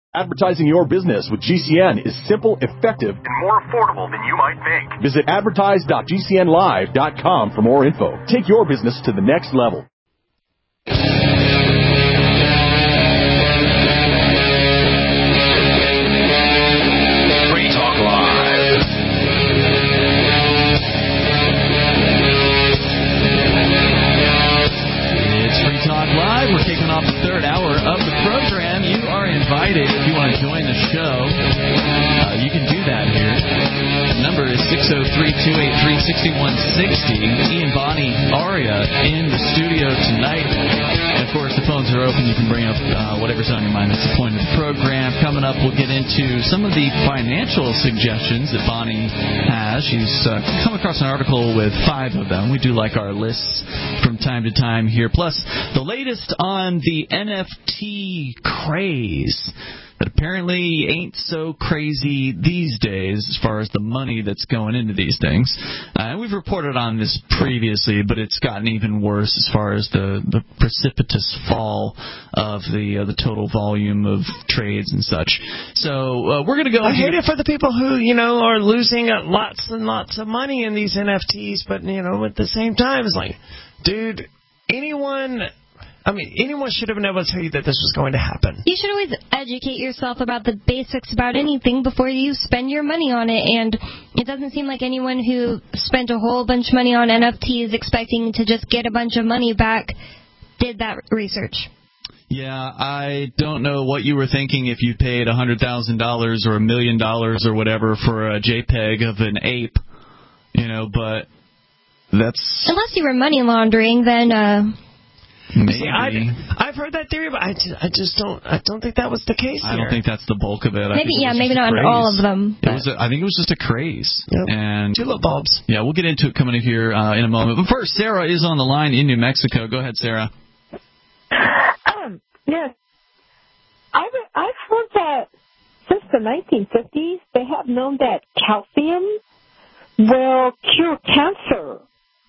Advertising your business with GCN is simple, effective, and more affordable than you might think. Visit advertise.gcnlive.com for more info. Take your business to the next level. Free Talk Live. It's Free Talk Live. We're kicking off the third hour of the program. You are invited if you want to join the show. You can do that here. The number is 603-283-6160. Ian, Bonnie, Aria in the studio tonight. And, of course, the phones are open. You can bring up whatever's on your mind. That's the point of the program. Coming up, we'll get into some of the financial suggestions that Bonnie has. She's come across an article with 5 of them. We do like our lists from time to time here. Plus, the latest on the NFT craze that apparently ain't so crazy these days as far as the money that's going into these things. We've reported on this previously, but it's gotten even worse as far as the precipitous fall of the total volume of trades and such. So we're going to go. I hate it for the people who, are losing lots and lots of money in these NFTs, but, at the same time, it's like, dude, anyone should have been able to tell you that this was going to happen. You should always educate yourself about the basics about anything before you spend your money on it. And it doesn't seem like anyone who spent a whole bunch of money on NFTs expecting to just get a bunch of money back did that research. Yeah, I don't know what you were thinking if you paid $100,000 or $1 million or whatever for a JPEG of an ape, but that's... Unless you were money laundering, then... Maybe. See, I've heard that theory, but I don't think that was the case here. I don't think that's the bulk of it. Maybe not all of them. I think it was just a craze. Yep. And tulip bulbs. Yeah, we'll get into it coming in here in a moment. But first, Sarah is on the line in New Mexico. Go ahead, Sarah. Yes. I've heard that since the 1950s, they have known that calcium will cure cancer.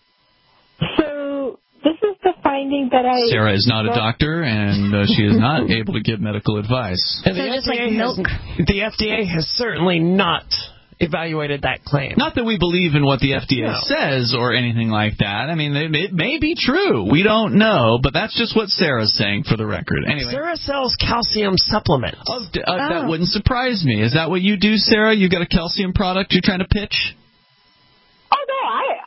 So... this is the finding that Sarah is not a doctor, and she is not able to give medical advice. And the FDA has certainly not evaluated that claim. Not that we believe in what the FDA says or anything like that. I mean, it may be true. We don't know, but that's just what Sarah's saying for the record. Anyway, Sarah sells calcium supplements. That wouldn't surprise me. Is that what you do, Sarah? You got a calcium product you're trying to pitch? Oh, no,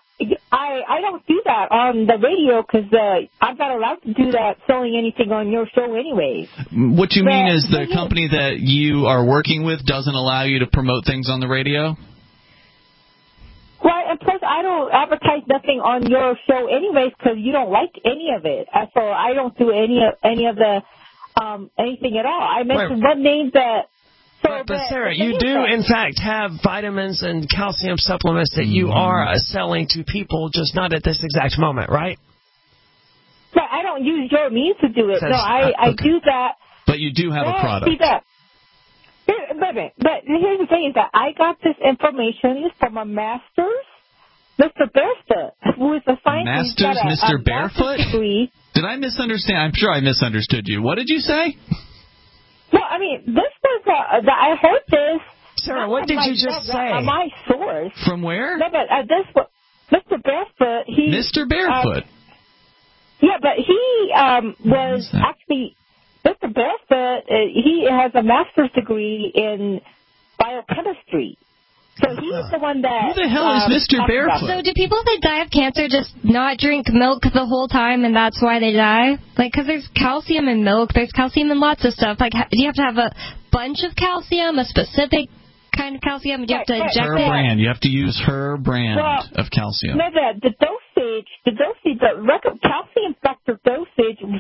I don't do that on the radio because I'm not allowed to do that selling anything on your show anyway. What you mean is the company that you are working with doesn't allow you to promote things on the radio? Right, and plus I don't advertise nothing on your show anyways because you don't like any of it. So I don't do any of the anything at all. I mentioned one name that... But Sarah, you do, in fact, have vitamins and calcium supplements that you are selling to people, just not at this exact moment, right? But I don't use your means to do it. No, I do that. But you do have a product. See that. But here's the thing is that I got this information from a master's, Mr. Barefoot, who is a scientist. Master's Mr. Barefoot? Did I misunderstand? I'm sure I misunderstood you. What did you say? No, I mean, this was, I heard this. Sarah, what did you just say? My source. From where? No, but this was, Mr. Barefoot, Mr. Barefoot? Yeah, but he was actually, Mr. Barefoot, he has a master's degree in biochemistry. So he's the one that... Who the hell is Mr. Barefoot? So do people that die of cancer just not drink milk the whole time and that's why they die? Because there's calcium in milk, there's calcium in lots of stuff. Do you have to have a bunch of calcium, a specific kind of calcium? Do you have to inject her brand. You have to use her brand of calcium. No, the dosage, the record calcium factor dosage was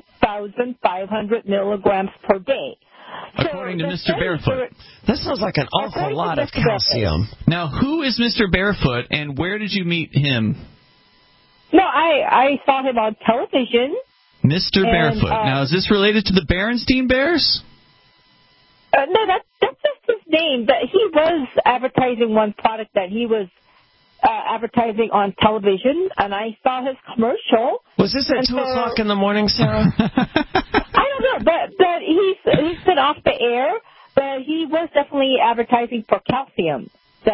1,500 milligrams per day. According to Mr. Barefoot. That sounds like an awful lot of calcium. Now, who is Mr. Barefoot, and where did you meet him? No, I saw him on television. Mr. Barefoot. Now, is this related to the Berenstein Bears? No, that's just his name. But he was advertising one product that he was advertising on television, and I saw his commercial. Was this at 2 o'clock in the morning, Sarah? I don't know, but he's been off the air, but he was definitely advertising for calcium.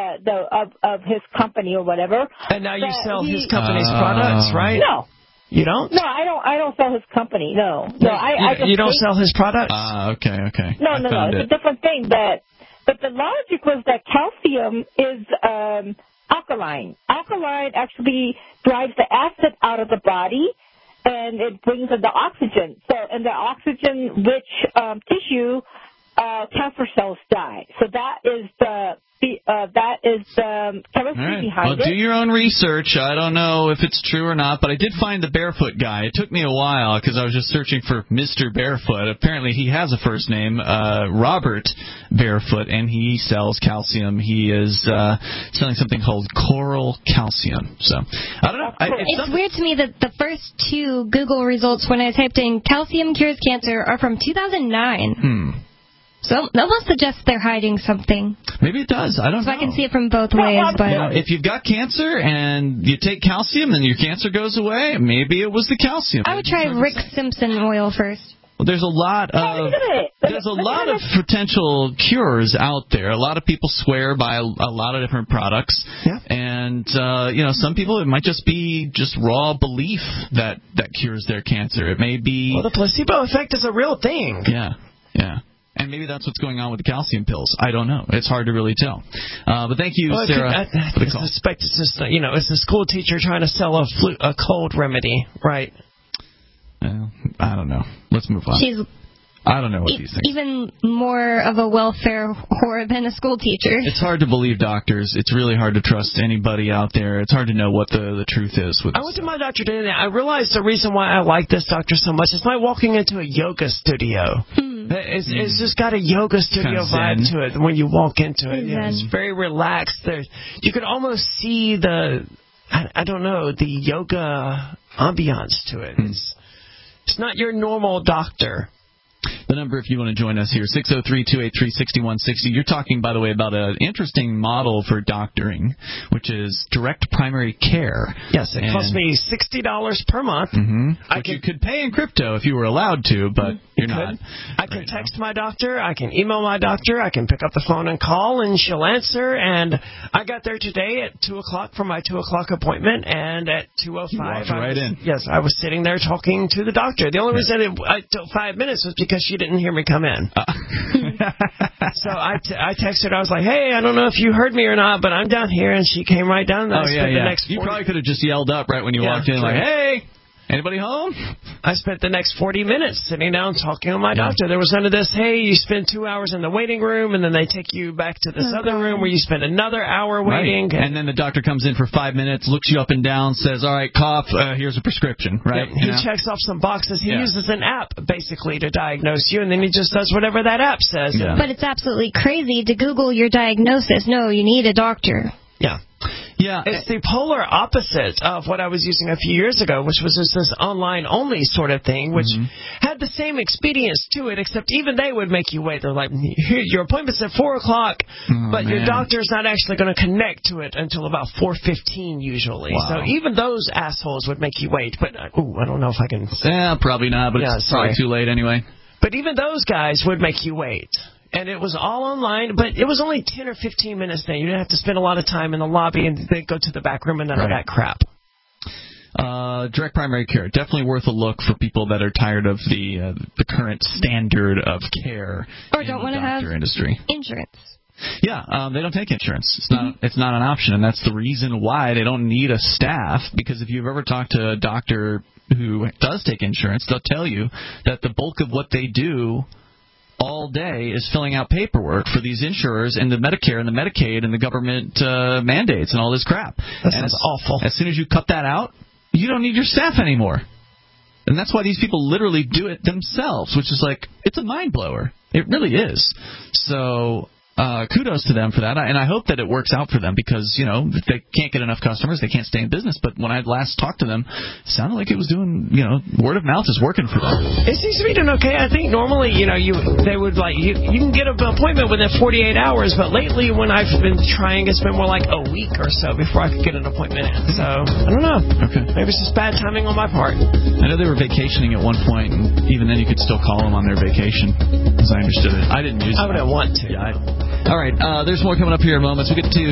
Of his company or whatever. And now you sell his company's products, right? No. You don't? No, I don't sell his company. No. You don't sell his products? Okay. No. It's a different thing. But the logic was that calcium is alkaline. Alkaline actually drives the acid out of the body, and it brings in the oxygen. So in the oxygen-rich tissue, cancer cells die. So that is the chemistry behind it. Well, do your own research. I don't know if it's true or not, but I did find the Barefoot guy. It took me a while because I was just searching for Mr. Barefoot. Apparently, he has a first name, Robert Barefoot, and he sells calcium. He is selling something called Coral Calcium. So I don't know. It's weird to me that the first two Google results when I typed in calcium cures cancer are from 2009. So that must suggest they're hiding something. Maybe it does. I don't know. So I can see it from both ways. But if you've got cancer and you take calcium and your cancer goes away, maybe it was the calcium. I would try Rick Simpson oil first. Well, there's a lot of potential cures out there. A lot of people swear by a lot of different products. Yeah. And some people, it might just be just raw belief that cures their cancer. It may be. Well, the placebo effect is a real thing. Yeah. And maybe that's what's going on with the calcium pills. I don't know. It's hard to really tell. But thank you, Sarah. I suspect it's just, it's a school teacher trying to sell a cold remedy, right? I don't know. Let's move on. I don't know what these things. Even more of a welfare whore than a school teacher. It's hard to believe doctors. It's really hard to trust anybody out there. It's hard to know what the truth is. I went to my doctor today, and I realized the reason why I like this doctor so much is like walking into a yoga studio. It's just got a yoga studio vibe to it when you walk into it. It's very relaxed. You could almost see the yoga ambiance to it. It's not your normal doctor. The number, if you want to join us here, 603-283-6160. You're talking, by the way, about an interesting model for doctoring, which is direct primary care. Yes, it costs me $60 per month. Which you could pay in crypto if you were allowed to, but you're not. I can text my doctor. I can email my doctor. I can pick up the phone and call, and she'll answer. And I got there today at 2 o'clock for my 2 o'clock appointment, and at 2:05, Yes, I was sitting there talking to the doctor. The only reason I took 5 minutes was because she didn't hear me come in. So I texted her. I was like, hey, I don't know if you heard me or not, but I'm down here. And she came right down. You probably could have just yelled up right when you walked in, like, hey, anybody home? I spent the next 40 minutes sitting down talking to my doctor. There was none of this, hey, you spend 2 hours in the waiting room, and then they take you back to this other room where you spend another hour waiting. Right. And then the doctor comes in for 5 minutes, looks you up and down, says, all right, cough, here's a prescription, right? He checks off some boxes. He uses an app, basically, to diagnose you, and then he just does whatever that app says. Yeah. But it's absolutely crazy to Google your diagnosis. No, you need a doctor. Yeah, it's the polar opposite of what I was using a few years ago, which was just this online-only sort of thing, which had the same expedience to it, except even they would make you wait. They're like, your appointment's at 4 o'clock, but your doctor's not actually going to connect to it until about 4:15 usually. Wow. So even those assholes would make you wait. But, I don't know if I can... probably not, but it's probably too late anyway. But even those guys would make you wait. And it was all online, but it was only 10 or 15 minutes then. You didn't have to spend a lot of time in the lobby and then go to the back room and none of that crap. Direct primary care, definitely worth a look for people that are tired of the current standard of care or don't want to have industry. Insurance. Yeah, they don't take insurance. It's not an option, and that's the reason why they don't need a staff, because if you've ever talked to a doctor who does take insurance, they'll tell you that the bulk of what they do all day is filling out paperwork for these insurers and the Medicare and the Medicaid and the government mandates and all this crap. That sounds awful. As soon as you cut that out, you don't need your staff anymore. And that's why these people literally do it themselves, which is like, it's a mind blower. It really is. So kudos to them for that, and I hope that it works out for them because, if they can't get enough customers, they can't stay in business. But when I last talked to them, it sounded like it was doing, word of mouth is working for them. It seems to be doing okay. I think normally, they would you can get an appointment within 48 hours, but lately when I've been trying, it's been more like a week or so before I could get an appointment in. So, I don't know. Okay. Maybe it's just bad timing on my part. I know they were vacationing at one point, and even then you could still call them on their vacation, as I understood it. I didn't use it. I wouldn't want to. Yeah, all right, there's more coming up here in moments. We'll get to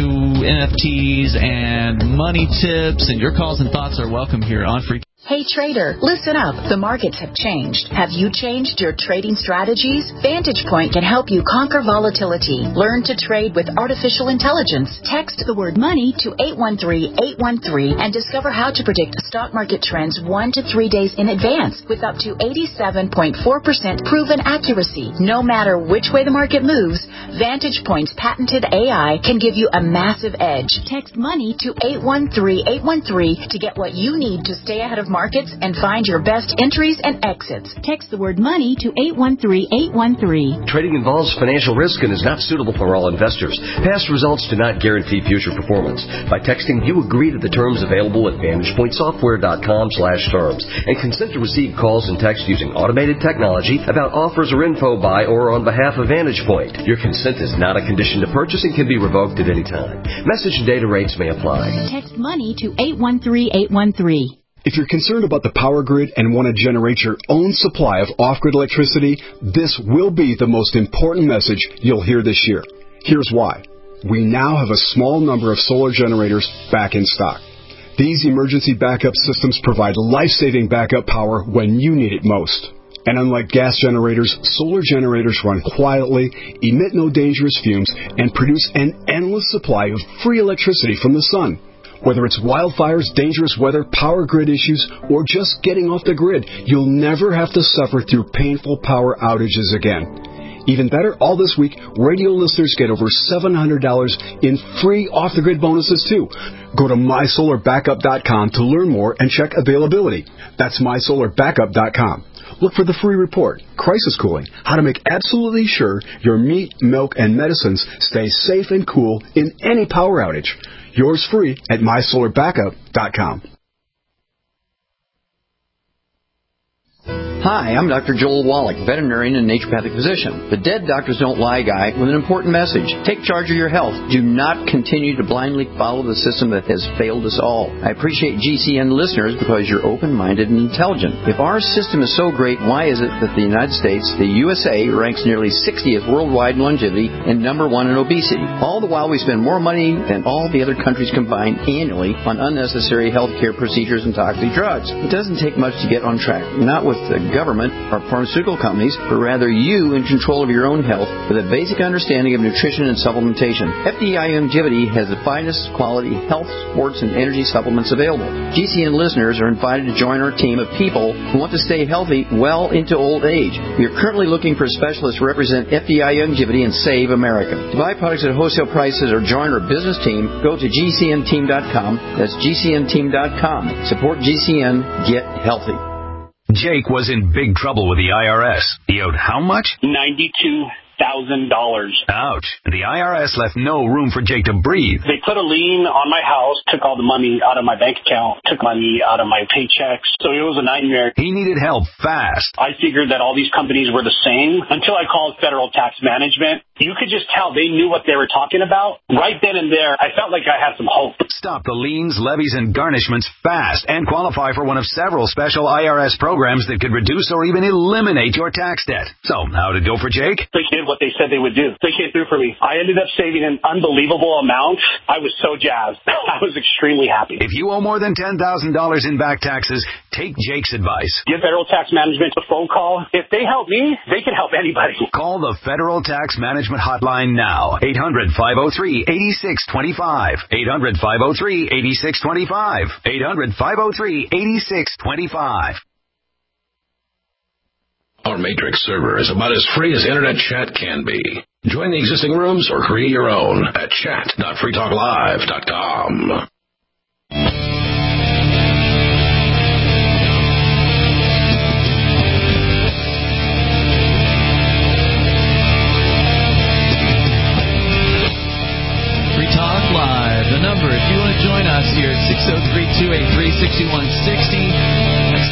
NFTs and money tips, and your calls and thoughts are welcome here on Free. Hey trader, listen up. The markets have changed. Have you changed your trading strategies? Vantage Point can help you conquer volatility. Learn to trade with artificial intelligence. Text the word money to 813-813 and discover how to predict stock market trends 1 to 3 days in advance with up to 87.4% proven accuracy. No matter which way the market moves, Vantage Point's patented AI can give you a massive edge. Text money to 813-813 to get what you need to stay ahead of markets and find your best entries and exits. Text the word money to 813-813. Trading involves financial risk and is not suitable for all investors. Past results do not guarantee future performance. By texting, you agree to the terms available at VantagePointSoftware.com/terms and consent to receive calls and texts using automated technology about offers or info by or on behalf of Vantage Point. Your consent is not a condition to purchase and can be revoked at any time. Message and data rates may apply. Text money to 813-813. If you're concerned about the power grid and want to generate your own supply of off-grid electricity, this will be the most important message you'll hear this year. Here's why. We now have a small number of solar generators back in stock. These emergency backup systems provide life-saving backup power when you need it most. And unlike gas generators, solar generators run quietly, emit no dangerous fumes, and produce an endless supply of free electricity from the sun. Whether it's wildfires, dangerous weather, power grid issues, or just getting off the grid, you'll never have to suffer through painful power outages again. Even better, all this week, radio listeners get over $700 in free off-the-grid bonuses, too. Go to MySolarBackup.com to learn more and check availability. That's MySolarBackup.com. Look for the free report, Crisis Cooling, how to make absolutely sure your meat, milk, and medicines stay safe and cool in any power outage. Yours free at MySolarBackup.com. Hi, I'm Dr. Joel Wallach, veterinarian and naturopathic physician. The Dead Doctors Don't Lie guy with an important message. Take charge of your health. Do not continue to blindly follow the system that has failed us all. I appreciate GCN listeners because you're open-minded and intelligent. If our system is so great, why is it that the United States, the USA, ranks nearly 60th worldwide in longevity and number 1 in obesity? All the while we spend more money than all the other countries combined annually on unnecessary health care procedures and toxic drugs. It doesn't take much to get on track. Not with the government or pharmaceutical companies, but rather you in control of your own health with a basic understanding of nutrition and supplementation. FDI Longevity has the finest quality health, sports, and energy supplements available. GCN listeners are invited to join our team of people who want to stay healthy well into old age. We are currently looking for specialists to represent FDI Longevity and Save America. To buy products at wholesale prices or join our business team, go to GCNteam.com. That's GCNteam.com. Support GCN. Get healthy. Jake was in big trouble with the IRS. He owed how much? $92,000. Ouch. The IRS left no room for Jake to breathe. They put a lien on my house, took all the money out of my bank account, took money out of my paychecks. So it was a nightmare. He needed help fast. I figured that all these companies were the same until I called Federal Tax Management. You could just tell they knew what they were talking about. Right then and there, I felt like I had some hope. Stop the liens, levies, and garnishments fast and qualify for one of several special IRS programs that could reduce or even eliminate your tax debt. So, how'd it go for Jake? They did what they said they would do. They came through for me. I ended up saving an unbelievable amount. I was so jazzed. I was extremely happy. If you owe more than $10,000 in back taxes, take Jake's advice. Give Federal Tax Management a phone call. If they help me, they can help anybody. Call the Federal Tax Management hotline now. 800-503-8625. 800-503-8625. 800-503-8625. Our Matrix server is about as free as internet chat can be. Join the existing rooms or create your own at chat.freetalklive.com. 603-283-6160. That's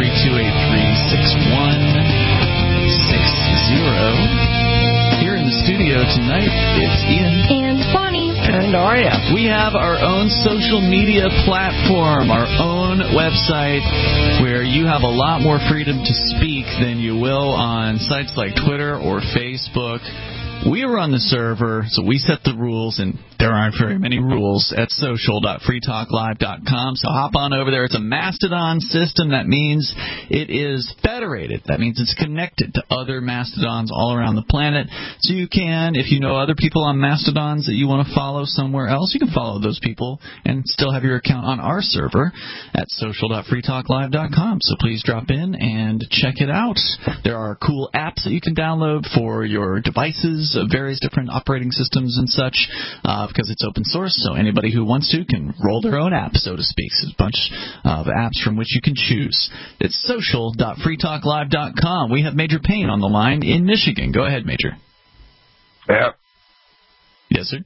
603-283-6160. Here in the studio tonight, it's Ian. And Bonnie. And Aria. We have our own social media platform, our own website, where you have a lot more freedom to speak than you will on sites like Twitter or Facebook. We run the server, so we set the rules, and there aren't very many rules at social.freetalklive.com. So hop on over there. It's a Mastodon system. That means it is federated. That means it's connected to other Mastodons all around the planet. So you can, if you know other people on Mastodons that you want to follow somewhere else, you can follow those people and still have your account on our server at social.freetalklive.com. So please drop in and check it out. There are cool apps that you can download for your devices, various different operating systems and such, because it's open source, so anybody who wants to can roll their own app, so to speak. So there's a bunch of apps from which you can choose. It's social.freetalklive.com. We have Major Payne on the line in Michigan. Go ahead, Major. Yeah. Yes, sir?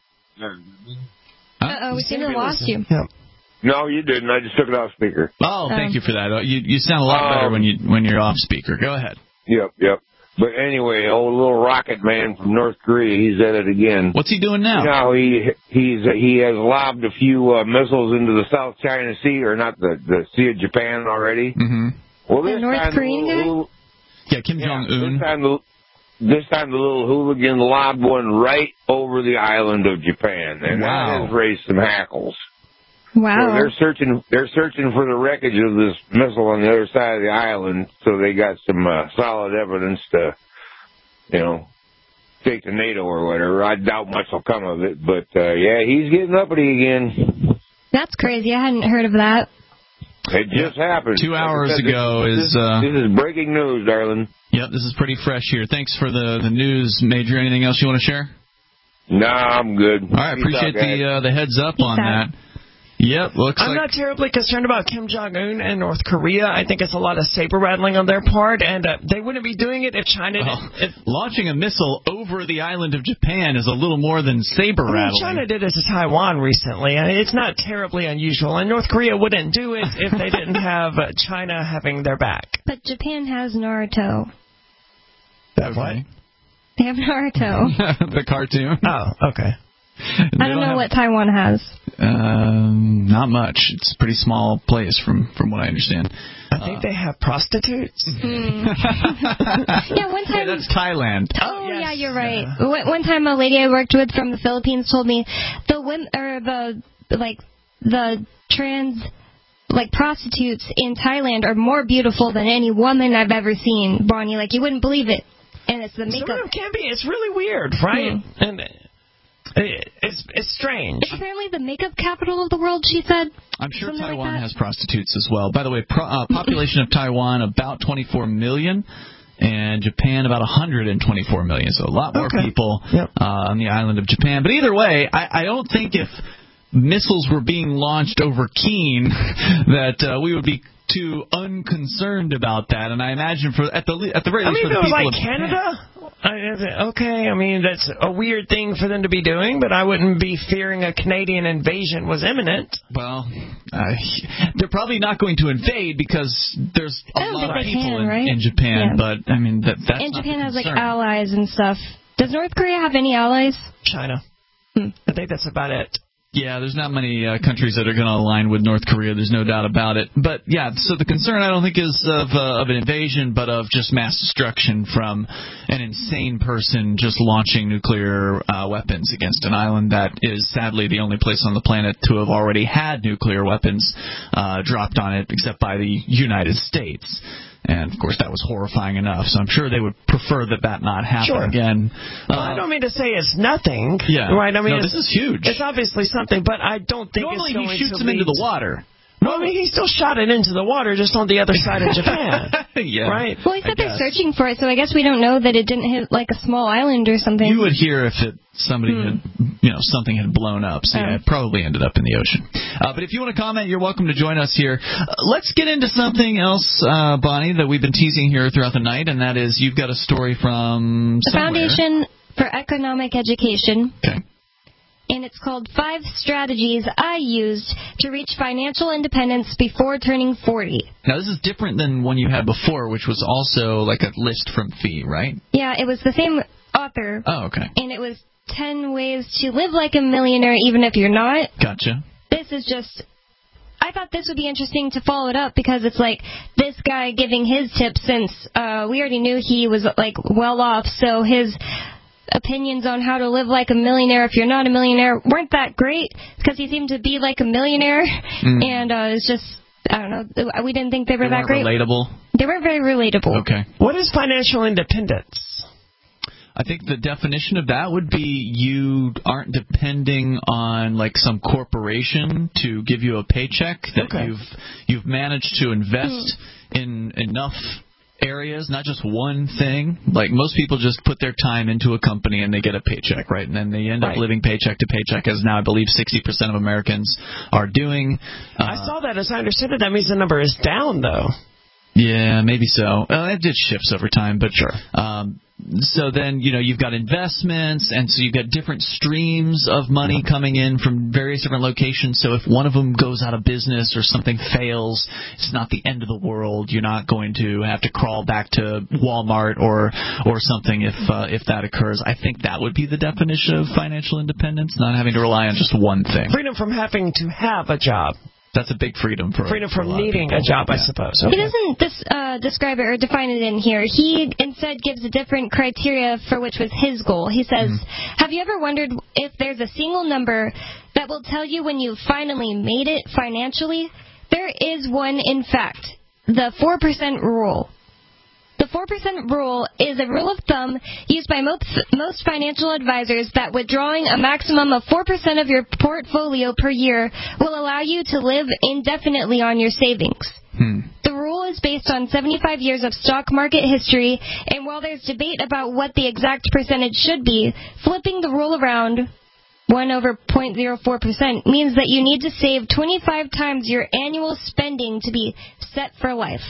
Uh-oh, we seem to have lost you. Yeah. No, you didn't. I just took it off speaker. Oh, thank you for that. You sound a lot better when you're off speaker. Go ahead. Yep. But anyway, old little rocket man from North Korea, he's at it again. What's he doing now? Now he has lobbed a few missiles into the South China Sea, or not the Sea of Japan already. Mm-hmm. Well, the North Korean guy? Yeah, Kim Jong-un. This time the little hooligan lobbed one right over the island of Japan, and that has raised some hackles. Wow. So they're searching for the wreckage of this missile on the other side of the island, so they got some solid evidence to, take to NATO or whatever. I doubt much will come of it, but yeah, he's getting uppity again. That's crazy. I hadn't heard of that. It just happened. 2 hours ago this is breaking news, darling. Yep, this is pretty fresh here. Thanks for the news, Major. Anything else you want to share? Nah, I'm good. All right, appreciate the heads up on that. Yep, I'm not terribly concerned about Kim Jong-un and North Korea. I think it's a lot of saber-rattling on their part, and they wouldn't be doing it if China did. Launching a missile over the island of Japan is a little more than saber-rattling. China did it to Taiwan recently. It's not terribly unusual, and North Korea wouldn't do it if they didn't have China having their back. But Japan has Naruto. That what? They have Naruto. The cartoon? Oh, okay. I don't know what Taiwan has. Not much. It's a pretty small place from what I understand. I think they have prostitutes. Yeah, one time. Yeah, that's Thailand. Oh, yes. Yeah, you're right. One time, a lady I worked with from the Philippines told me the trans prostitutes in Thailand are more beautiful than any woman I've ever seen. Bonnie, you wouldn't believe it. And it's the makeup. It can be. It's really weird, right? And it's strange. It's apparently the makeup capital of the world, she said. I'm sure Taiwan has prostitutes as well. By the way, population of Taiwan about 24 million, and Japan about 124 million. So a lot more people on the island of Japan. But either way, I don't think if missiles were being launched over Keene that we would be too unconcerned about that. And I imagine at the very least for the people of Canada. Okay, that's a weird thing for them to be doing, but I wouldn't be fearing a Canadian invasion was imminent. Well, they're probably not going to invade because there's a lot of people in Japan, but that's and Japan has allies and stuff. Does North Korea have any allies? China. I think that's about it. Yeah, there's not many countries that are going to align with North Korea. There's no doubt about it. But, yeah, so the concern I don't think is of an invasion, but of just mass destruction from an insane person just launching nuclear weapons against an island that is sadly the only place on the planet to have already had nuclear weapons dropped on it, except by the United States. And, of course, that was horrifying enough. So I'm sure they would prefer that not happen again. Well, I don't mean to say it's nothing. Yeah. Right? This is huge. It's obviously something, but I don't think normally it's going to he shoots them into the water. Well, he still shot it into the water, just on the other side of Japan. Yeah. Right? Well, he said they're searching for it, so I guess we don't know that it didn't hit a small island or something. You would hear if something had blown up. So it probably ended up in the ocean. But if you want to comment, you're welcome to join us here. Let's get into something else, Bonnie, that we've been teasing here throughout the night, and that is you've got a story from the Foundation for Economic Education. Okay. and it's called 5 Strategies I Used to Reach Financial Independence Before Turning 40. Now, this is different than one you had before, which was also like a list from Fee, right? Yeah, it was the same author. Oh, okay. And it was 10 ways to live like a millionaire even if you're not. Gotcha. This is just... I thought this would be interesting to follow it up because it's like this guy giving his tips since we already knew he was like well off, so his opinions on how to live like a millionaire if you're not a millionaire weren't that great because he seemed to be like a millionaire, and it's just, I don't know, we didn't think they were that great. Relatable? They weren't very relatable. Okay. What is financial independence? I think the definition of that would be you aren't depending on like some corporation to give you a paycheck, that you've managed to invest in enough areas, not just one thing. Like most people just put their time into a company and they get a paycheck, right? And then they end up living paycheck to paycheck, as now I believe 60% of Americans are doing. I saw that. As I understood it, that means the number is down, though. Yeah, maybe so. It just shifts over time, but sure. So then, you've got investments, and so you've got different streams of money coming in from various different locations. So if one of them goes out of business or something fails, it's not the end of the world. You're not going to have to crawl back to Walmart or something if that occurs. I think that would be the definition of financial independence, not having to rely on just one thing. Freedom from having to have a job. That's a big freedom for from needing a job, I suppose. Okay. He doesn't describe it or define it in here. He instead gives a different criteria for which was his goal. He says, have you ever wondered if there's a single number that will tell you when you finally made it financially? There is one, in fact, the 4% rule. The 4% rule is a rule of thumb used by most financial advisors that withdrawing a maximum of 4% of your portfolio per year will allow you to live indefinitely on your savings. The rule is based on 75 years of stock market history, and while there's debate about what the exact percentage should be, flipping the rule around 1 over 0.04% means that you need to save 25 times your annual spending to be set for life.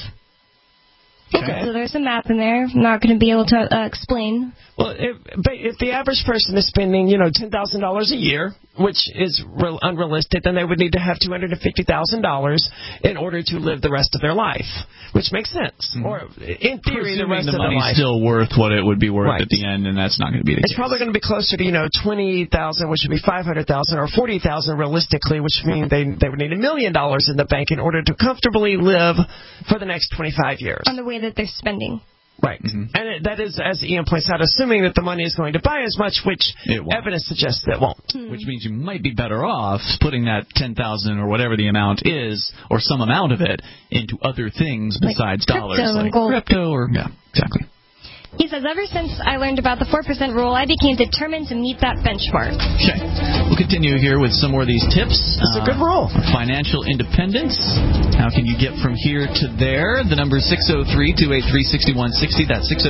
Okay. So there's some math in there. I'm not going to be able to explain. Well, if the average person is spending, $10,000 a year, which is unrealistic, then they would need to have $250,000 in order to live the rest of their life, which makes sense. Or in theory, the rest of their life. Money's still worth what it would be worth at the end, and that's not going to be the case. It's probably going to be closer to $20,000, which would be $500,000, or $40,000 realistically, which means they would need $1 million in the bank in order to comfortably live for the next 25 years. On the way that they're spending. Right. And that is, as Ian points out, assuming that the money is going to buy as much, which evidence suggests it won't. Which means you might be better off putting that $10,000 or whatever the amount is, or some amount of it, into other things besides dollars. Like gold. Crypto or... Yeah, exactly. He says, ever since I learned about the 4% rule, I became determined to meet that benchmark. Okay. We'll continue here with some more of these tips. It's a good rule. Financial independence. How can you get from here to there? The number is 603-283-6160. That's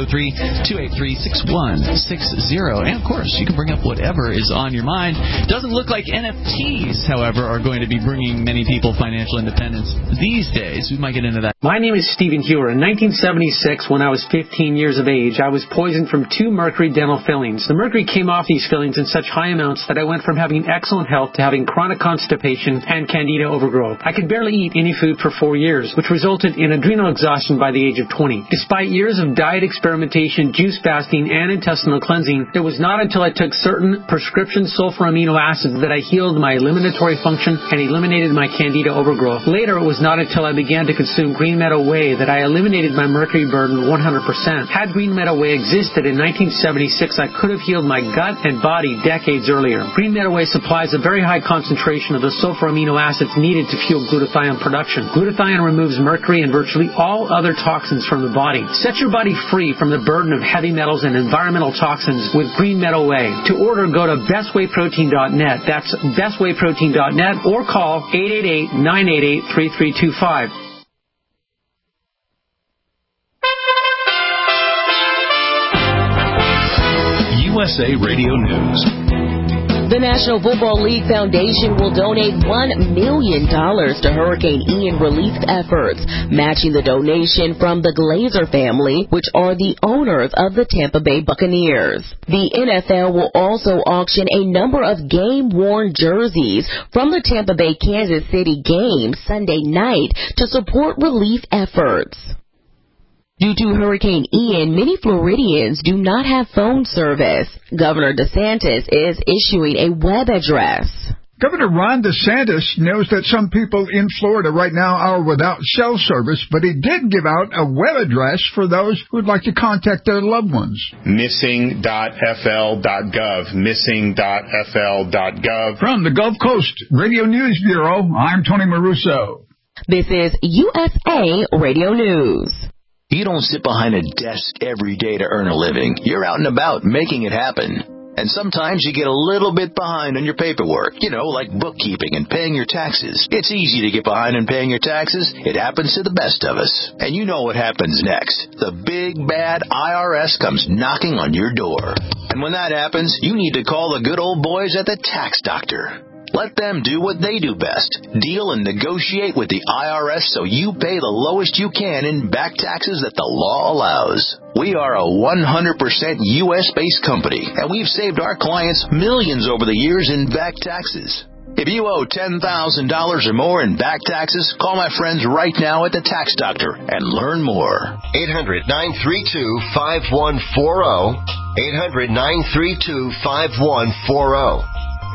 603-283-6160. And, of course, you can bring up whatever is on your mind. Doesn't look like NFTs, however, are going to be bringing many people financial independence these days. We might get into that. My name is Stephen Hewer. In 1976, when I was 15 years of age, I was poisoned from 2 mercury dental fillings. The mercury came off these fillings in such high amounts that I went from having excellent health to having chronic constipation and candida overgrowth. I could barely eat any food for 4 years, which resulted in adrenal exhaustion by the age of 20. Despite years of diet experimentation, juice fasting, and intestinal cleansing, it was not until I took certain prescription sulfur amino acids that I healed my eliminatory function and eliminated my candida overgrowth. Later, it was not until I began to consume Green Meadow Whey that I eliminated my mercury burden 100%. Had Green Meadow Whey existed in 1976, I could have healed my gut and body decades earlier. Green Meadow Whey supplies a very high concentration of the sulfur amino acids needed to fuel glutathione production. Glutathione removes mercury and virtually all other toxins from the body. Set your body free from the burden of heavy metals and environmental toxins with Green Meadow Whey. To order, go to bestwayprotein.net. That's bestwayprotein.net, or call 888-988-3325. USA Radio News. The National Football League Foundation will donate $1 million to Hurricane Ian relief efforts, matching the donation from the Glazer family, which are the owners of the Tampa Bay Buccaneers. The NFL will also auction a number of game-worn jerseys from the Tampa Bay Kansas City game Sunday night to support relief efforts. Due to Hurricane Ian, many Floridians do not have phone service. Governor DeSantis is issuing a web address. Governor Ron DeSantis knows that some people in Florida right now are without cell service, but he did give out a web address for those who would like to contact their loved ones. Missing.fl.gov. Missing.fl.gov. From the Gulf Coast Radio News Bureau, I'm Tony Maruso. This is USA Radio News. You don't sit behind a desk every day to earn a living. You're out and about making it happen. And sometimes you get a little bit behind on your paperwork, like bookkeeping and paying your taxes. It's easy to get behind on paying your taxes. It happens to the best of us. And you know what happens next. The big, bad IRS comes knocking on your door. And when that happens, you need to call the good old boys at the Tax Doctor. Let them do what they do best. Deal and negotiate with the IRS so you pay the lowest you can in back taxes that the law allows. We are a 100% U.S.-based company, and we've saved our clients millions over the years in back taxes. If you owe $10,000 or more in back taxes, call my friends right now at the Tax Doctor and learn more. 800-932-5140. 800-932-5140.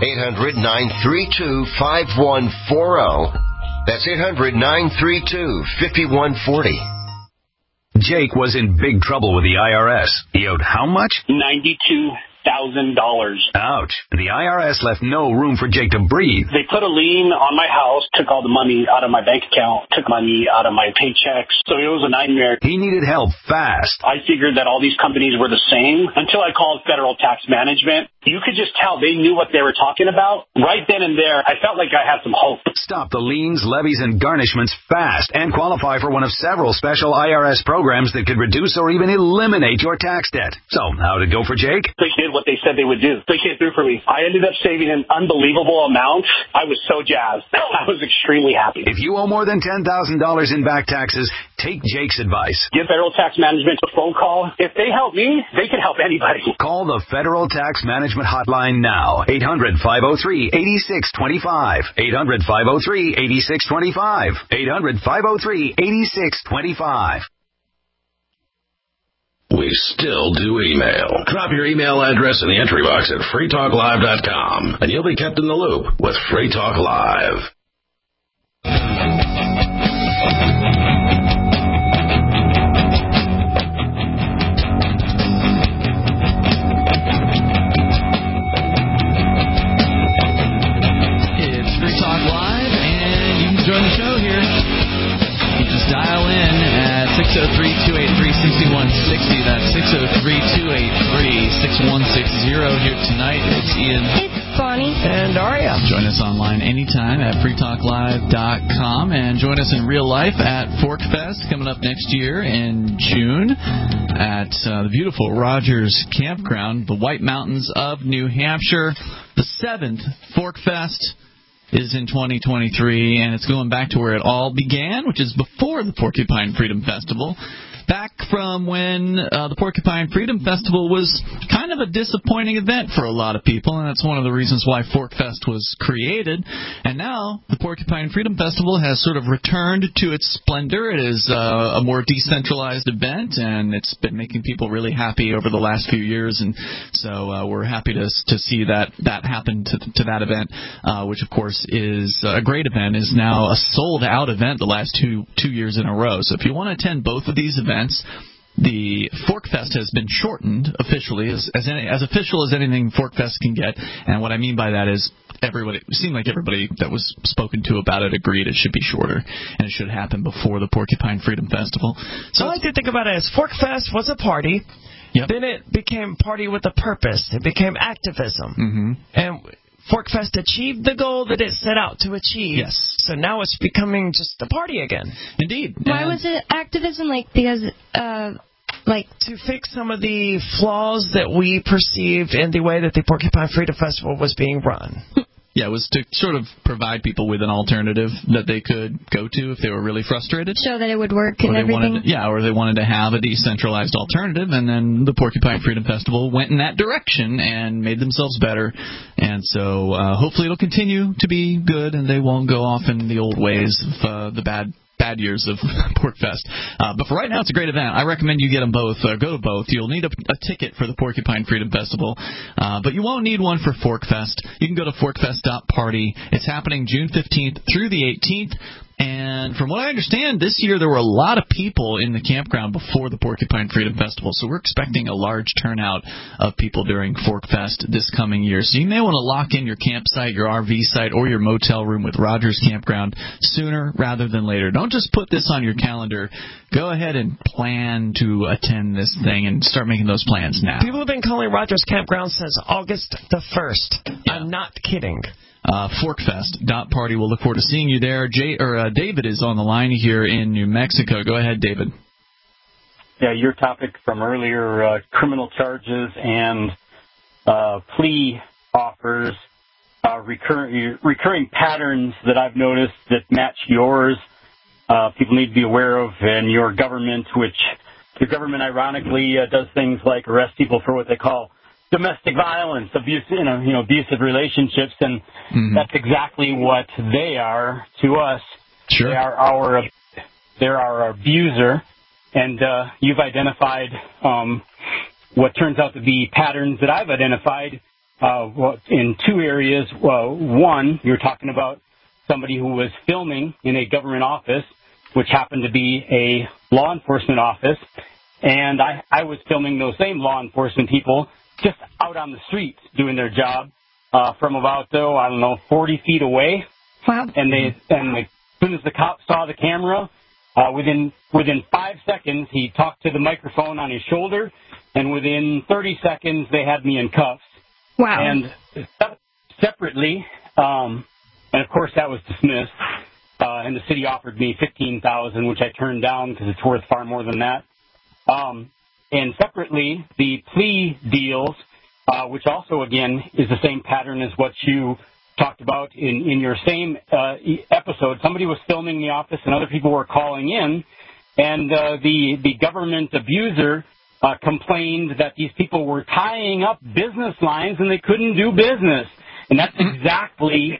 800-932-5140. That's 800-932-5140. Jake was in big trouble with the IRS. He owed how much? $92,000. Ouch. The IRS left no room for Jake to breathe. They put a lien on my house, took all the money out of my bank account, took money out of my paychecks. So it was a nightmare. He needed help fast. I figured that all these companies were the same until I called Federal Tax Management. You could just tell they knew what they were talking about. Right then and there, I felt like I had some hope. Stop the liens, levies, and garnishments fast and qualify for one of several special IRS programs that could reduce or even eliminate your tax debt. So, how'd it go for Jake? They did what they said they would do. They came through for me. I ended up saving an unbelievable amount. I was so jazzed. I was extremely happy. If you owe more than $10,000 in back taxes, take Jake's advice. Give Federal Tax Management a phone call. If they help me, they can help anybody. Call the Federal Tax Management Hotline now. 800-503-8625. 800-503-8625. 800-503-8625. We still do email. Drop your email address in the entry box at freetalklive.com, and you'll be kept in the loop with Free Talk Live. It's Free Talk Live, and you can join the show here. You just dial in at 603-283-6160. That's 603-283-6160. Here tonight, it's Ian. It's Bonnie. And Aria. Join us online anytime at freetalklive.com, and join us in real life at ForkFest coming up next year in June at the beautiful Rogers Campground, the White Mountains of New Hampshire. The 7th ForkFest is in 2023, and it's going back to where it all began, which is before the Porcupine Freedom Festival. Back from when the Porcupine Freedom Festival was kind of a disappointing event for a lot of people, and that's one of the reasons why ForkFest was created. And now the Porcupine Freedom Festival has sort of returned to its splendor. It is a more decentralized event, and it's been making people really happy over the last few years. And so we're happy to see that happen to that event, which of course is a great event, is now a sold-out event the last two years in a row. So if you want to attend both of these events, the ForkFest has been shortened officially, as official as anything ForkFest can get. And what I mean by that is it seemed like everybody that was spoken to about it agreed it should be shorter, and it should happen before the Porcupine Freedom Festival. So I like to think about it as ForkFest was a party. Yep. Then it became party with a purpose. It became activism. Mm-hmm. And ForkFest achieved the goal that it set out to achieve. Yes. So now it's becoming just a party again. Indeed. Why was it activism? Because like to fix some of the flaws that we perceived in the way that the Porcupine Freedom Festival was being run. Yeah, it was to sort of provide people with an alternative that they could go to if they were really frustrated. Show that it would work and everything. Or they wanted to have a decentralized alternative, and then the Porcupine Freedom Festival went in that direction and made themselves better. And so hopefully it'll continue to be good, and they won't go off in the old ways of the bad years of PorcFest. But for right now, it's a great event. I recommend you get them both. Go to both. You'll need a ticket for the Porcupine Freedom Festival, but you won't need one for ForkFest. You can go to forkfest.party. It's happening June 15th through the 18th. And from what I understand, this year there were a lot of people in the campground before the Porcupine Freedom Festival, so we're expecting a large turnout of people during ForkFest this coming year. So you may want to lock in your campsite, your RV site, or your motel room with Rogers Campground sooner rather than later. Don't just put this on your calendar. Go ahead and plan to attend this thing and start making those plans now. People have been calling Rogers Campground since August the 1st. Yeah. I'm not kidding. Forkfest.party. We'll look forward to seeing you there. David is on the line here in New Mexico. Go ahead, David. Yeah, your topic from earlier, criminal charges and plea offers, recurring patterns that I've noticed that match yours. People need to be aware of, and your government, which your government ironically does things like arrest people for what they call domestic violence, abusive relationships, and that's exactly what they are to us. Sure. They're our abuser, and you've identified what turns out to be patterns that I've identified in two areas. One, you're talking about somebody who was filming in a government office, which happened to be a law enforcement office, and I was filming those same law enforcement people just out on the street doing their job from about, 40 feet away. Wow. And as soon as the cop saw the camera, within 5 seconds, he talked to the microphone on his shoulder, and within 30 seconds, they had me in cuffs. Wow. And separately, and of course that was dismissed, and the city offered me $15,000, which I turned down because it's worth far more than that. And separately, the plea deals, which also, again, is the same pattern as what you talked about in your same episode. Somebody was filming the office and other people were calling in, and the government abuser complained that these people were tying up business lines and they couldn't do business. And that's exactly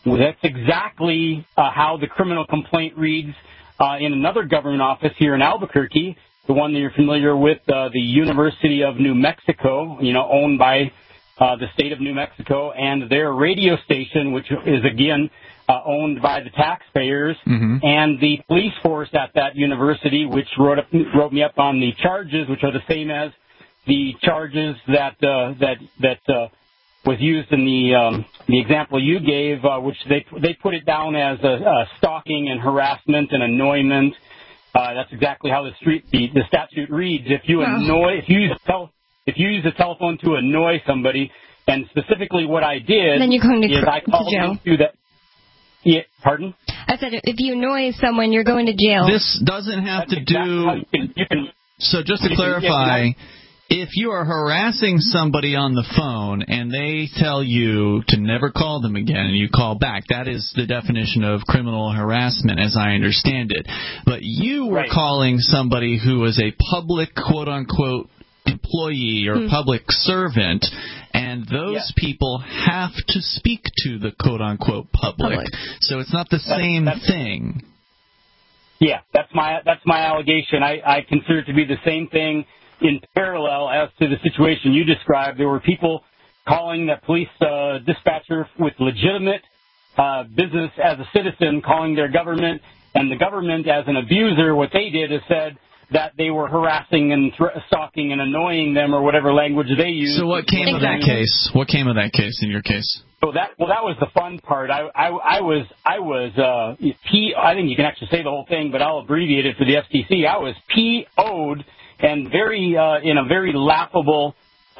how the criminal complaint reads in another government office here in Albuquerque, the one that you're familiar with, the University of New Mexico, owned by the state of New Mexico, and their radio station, which is, again, owned by the taxpayers, and the police force at that university, which wrote me up on the charges, which are the same as the charges that was used in the example you gave, which they put it down as a stalking and harassment and annoyment. That's exactly how the statute reads. If you use a telephone to annoy somebody, and specifically what I did, then you're going is I called into that. Yeah, pardon? I said if you annoy someone, you're going to jail. This doesn't have to do. So just to clarify. If you are harassing somebody on the phone and they tell you to never call them again and you call back, that is the definition of criminal harassment as I understand it. But you were calling somebody who is a public, quote-unquote, employee or public servant, and those people have to speak to the quote-unquote public. So it's not the same thing. Yeah, that's my allegation. I consider it to be the same thing. In parallel, as to the situation you described, there were people calling that police dispatcher with legitimate business as a citizen, calling their government, and the government as an abuser. What they did is said that they were harassing and stalking and annoying them, or whatever language they used. So what came of that case? What came of that case in your case? So that was the fun part. I think you can actually say the whole thing, but I'll abbreviate it for the FCC. I was PO'd. And in a very laughable,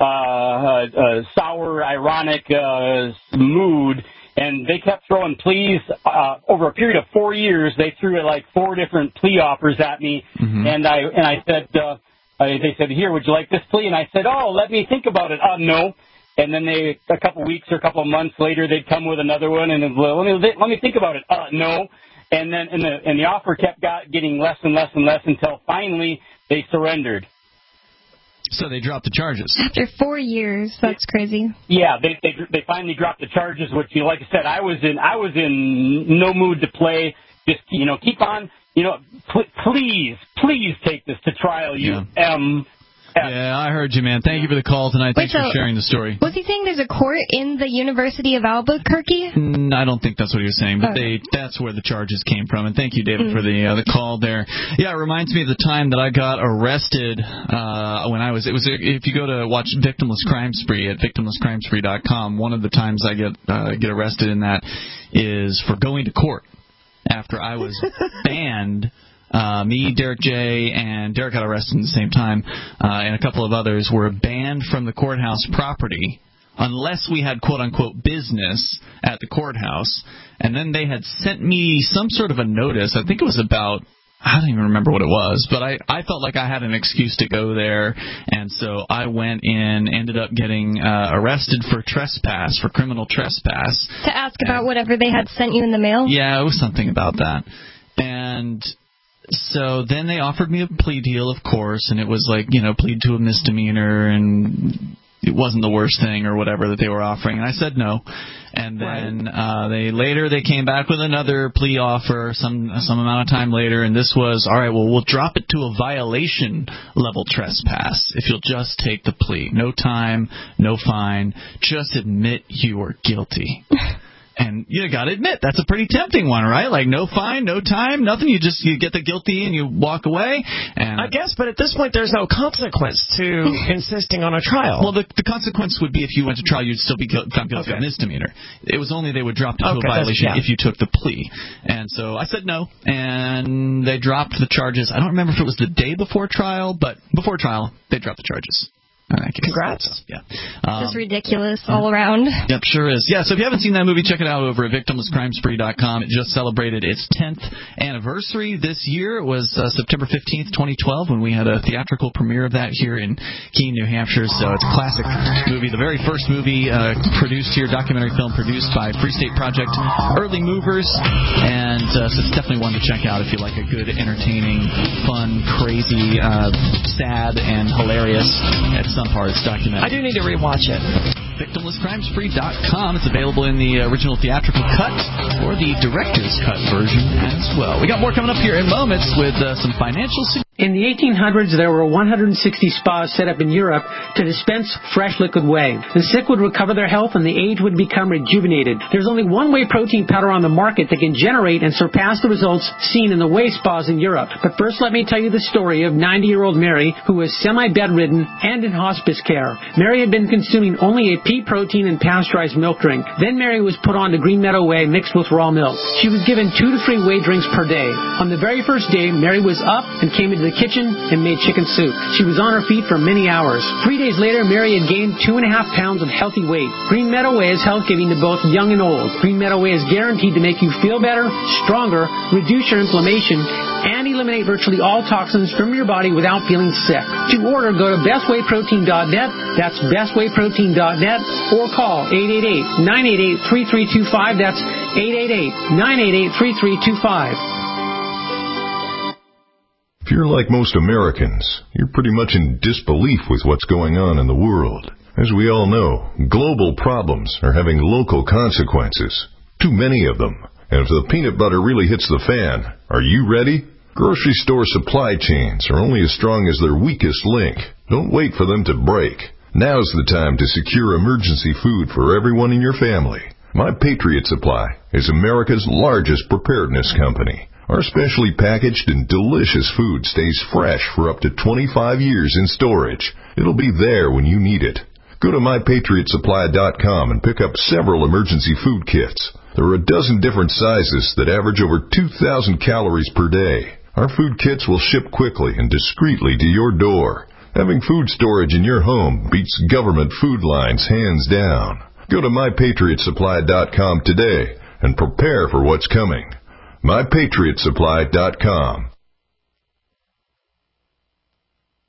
sour, ironic mood, and they kept throwing pleas over a period of 4 years. They threw like 4 different plea offers at me, and I said, they said, here, would you like this plea? And I said, oh, let me think about it. No. And then a couple of weeks or a couple of months later, they'd come with another one, and let me think about it. No. And then and the offer kept getting less and less and less until finally they surrendered. So they dropped the charges. After 4 years, that's crazy. Yeah, they finally dropped the charges, which, like I said, I was in no mood to play. Just keep on. Please take this to trial. Yeah, I heard you, man. Thank you for the call tonight. Thanks for sharing the story. Was he saying there's a court in the University of Albuquerque? I don't think that's what he was saying, but that's where the charges came from. And thank you, David, for the call there. Yeah, it reminds me of the time that I got arrested when I was. If you go to watch Victimless Crime Spree at victimlesscrimespree.com, one of the times I get arrested in that is for going to court after I was banned. Me, Derek J., and Derek got arrested at the same time, and a couple of others were banned from the courthouse property unless we had quote-unquote business at the courthouse. And then they had sent me some sort of a notice. I think it was about, I don't even remember what it was, but I felt like I had an excuse to go there, and so I went in, ended up getting arrested for trespass, for criminal trespass. To ask about whatever they had sent you in the mail? Yeah, it was something about that. And so then they offered me a plea deal, of course, and it was like, plead to a misdemeanor, and it wasn't the worst thing or whatever that they were offering. And I said no. And then they came back with another plea offer some amount of time later, and this was, all right, well, we'll drop it to a violation level trespass if you'll just take the plea. No time, no fine, just admit you were guilty. And you got to admit, that's a pretty tempting one, right? Like, no fine, no time, nothing. You get the guilty and you walk away. And I guess, but at this point, there's no consequence to insisting on a trial. Well, the consequence would be if you went to trial, you'd still be found guilty of misdemeanor. It was only they would drop it to a violation if you took the plea. And so I said no, and they dropped the charges. I don't remember if it was the day before trial, but before trial, they dropped the charges. Congrats. Yeah. Just ridiculous all around. Yep, sure is. Yeah, so if you haven't seen that movie, check it out over at victimlesscrimespree.com. It just celebrated its 10th anniversary this year. It was September 15th, 2012, when we had a theatrical premiere of that here in Keene, New Hampshire. So it's a classic movie. The very first movie produced here, documentary film produced by Free State Project Early Movers. And so it's definitely one to check out if you like a good, entertaining, fun, crazy, sad, and hilarious at some parts documentary. I do need to rewatch it. VictimlessCrimespree.com. It's available in the original theatrical cut or the director's cut version as well. We got more coming up here in moments with some financial. In the 1800s, there were 160 spas set up in Europe to dispense fresh liquid whey. The sick would recover their health and the aged would become rejuvenated. There's only one whey protein powder on the market that can generate and surpass the results seen in the whey spas in Europe. But first, let me tell you the story of 90-year-old Mary, who was semi-bedridden and in hospice care. Mary had been consuming only a pea protein and pasteurized milk drink. Then Mary was put on to Green Meadow Whey mixed with raw milk. She was given 2 to 3 whey drinks per day. On the very first day, Mary was up and came into the kitchen and made chicken soup. She was on her feet for many hours. 3 days later, Mary had gained 2.5 pounds of healthy weight. Green Meadow Whey is health giving to both young and old. Green Meadow Whey is guaranteed to make you feel better, stronger, reduce your inflammation, and eliminate virtually all toxins from your body without feeling sick. To order, go to bestwayprotein.net. That's bestwayprotein.net, or call 888-988-3325. That's 888-988-3325. If you're like most Americans, you're pretty much in disbelief with what's going on in the world. As we all know, global problems are having local consequences. Too many of them. And if the peanut butter really hits the fan, are you ready? Grocery store supply chains are only as strong as their weakest link. Don't wait for them to break. Now's the time to secure emergency food for everyone in your family. My Patriot Supply is America's largest preparedness company. Our specially packaged and delicious food stays fresh for up to 25 years in storage. It'll be there when you need it. Go to MyPatriotSupply.com and pick up several emergency food kits. There are a dozen different sizes that average over 2,000 calories per day. Our food kits will ship quickly and discreetly to your door. Having food storage in your home beats government food lines hands down. Go to MyPatriotSupply.com today and prepare for what's coming. MyPatriotSupply.com.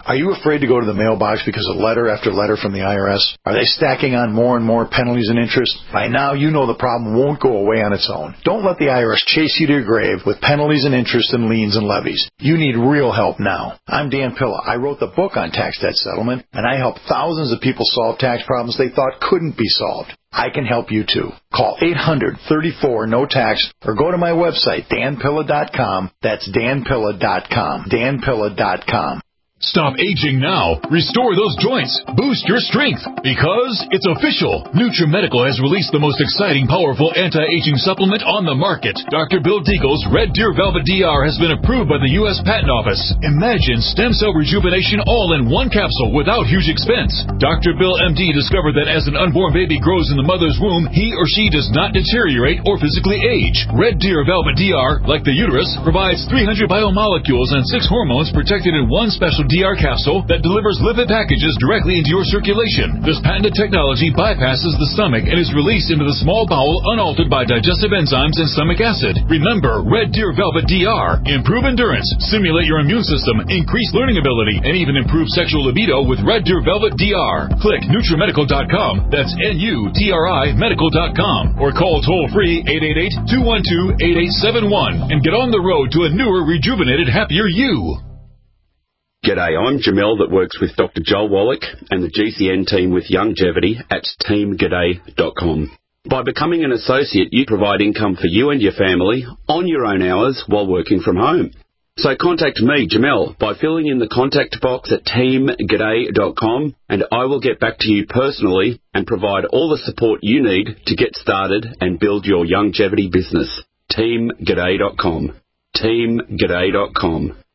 Are you afraid to go to the mailbox because of letter after letter from the IRS? Are they stacking on more and more penalties and interest? By now, you know the problem won't go away on its own. Don't let the IRS chase you to your grave with penalties and interest and liens and levies. You need real help now. I'm Dan Pilla. I wrote the book on tax debt settlement, and I help thousands of people solve tax problems they thought couldn't be solved. I can help you too. Call 800-34-NO-TAX or go to my website, danpilla.com. That's danpilla.com. danpilla.com. Stop aging now. Restore those joints. Boost your strength. Because it's official. NutriMedical has released the most exciting, powerful anti-aging supplement on the market. Dr. Bill Deagle's Red Deer Velvet DR has been approved by the U.S. Patent Office. Imagine stem cell rejuvenation all in one capsule without huge expense. Dr. Bill MD discovered that as an unborn baby grows in the mother's womb, he or she does not deteriorate or physically age. Red Deer Velvet DR, like the uterus, provides 300 biomolecules and 6 hormones protected in one special DR capsule that delivers lipid packages directly into your circulation. This patented technology bypasses the stomach and is released into the small bowel unaltered by digestive enzymes and stomach acid. Remember, Red Deer Velvet DR. Improve endurance, stimulate your immune system, increase learning ability, and even improve sexual libido with Red Deer Velvet DR. Click NutriMedical.com. That's NUTRI Medical.com. Or call toll-free 888-212-8871 and get on the road to a newer, rejuvenated, happier you. G'day, I'm Jamel that works with Dr. Joel Wallach and the GCN team with Longevity at teamg'day.com. By becoming an associate, you provide income for you and your family on your own hours while working from home. So contact me, Jamel, by filling in the contact box at teamg'day.com and I will get back to you personally and provide all the support you need to get started and build your longevity business. teamg'day.com. teamg'day.com.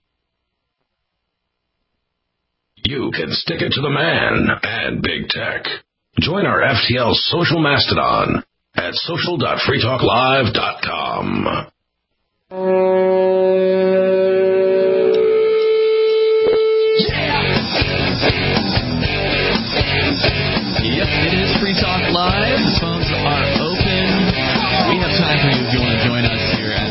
You can stick it to the man and big tech. Join our FTL social mastodon at social.freetalklive.com. Yep, it is Free Talk Live. The phones are open. We have time for you if you want to join us here at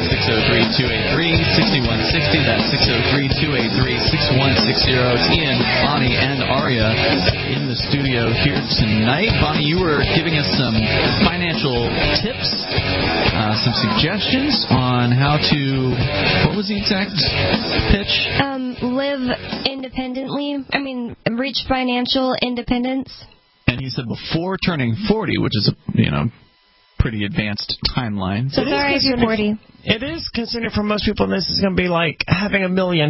603-283-6160. That's 603-283-6160. It's Ian, Bonnie, and Aria in the studio here tonight. Bonnie, you were giving us some financial tips, some suggestions on how to, what was the exact pitch? Live independently. Reach financial independence. And he said before turning 40, which is a, pretty advanced timeline. So sorry if you're 40. It is considered for most people this is going to be like having $1 million,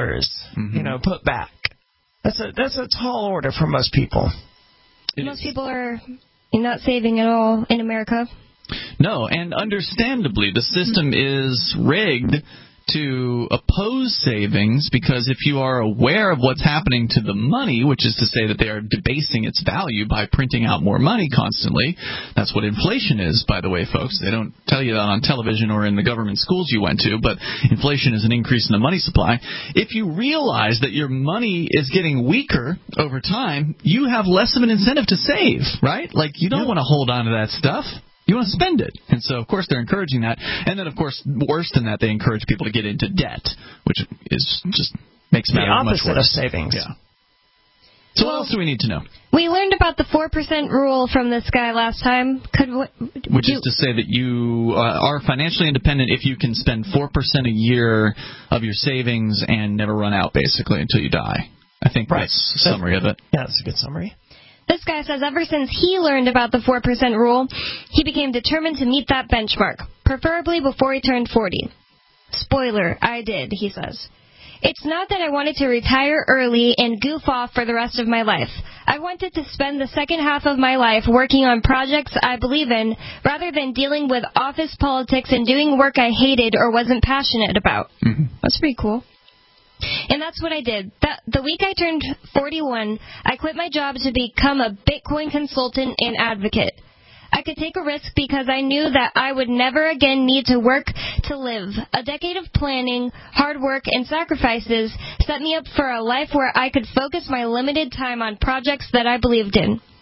put back. That's a tall order for most people. Most people are not saving at all in America. No, and understandably, the system is rigged to oppose savings because if you are aware of what's happening to the money, which is to say that they are debasing its value by printing out more money constantly, that's what inflation is, by the way, folks. They don't tell you that on television or in the government schools you went to, but inflation is an increase in the money supply. If you realize that your money is getting weaker over time, you have less of an incentive to save, right? Like, you don't want to hold on to that stuff. You want to spend it. And so, of course, they're encouraging that. And then, of course, worse than that, they encourage people to get into debt, which is just makes matters much worse. The opposite of savings. Yeah. So what else do we need to know? We learned about the 4% rule from this guy last time. Which is to say that you are financially independent if you can spend 4% a year of your savings and never run out, basically, until you die. I think that's a summary of it. Yeah, that's a good summary. This guy says ever since he learned about the 4% rule, he became determined to meet that benchmark, preferably before he turned 40. Spoiler, I did, he says. It's not that I wanted to retire early and goof off for the rest of my life. I wanted to spend the second half of my life working on projects I believe in, rather than dealing with office politics and doing work I hated or wasn't passionate about. Mm-hmm. That's pretty cool. And that's what I did. The week I turned 41, I quit my job to become a Bitcoin consultant and advocate. I could take a risk because I knew that I would never again need to work to live. A decade of planning, hard work, and sacrifices set me up for a life where I could focus my limited time on projects that I believed in.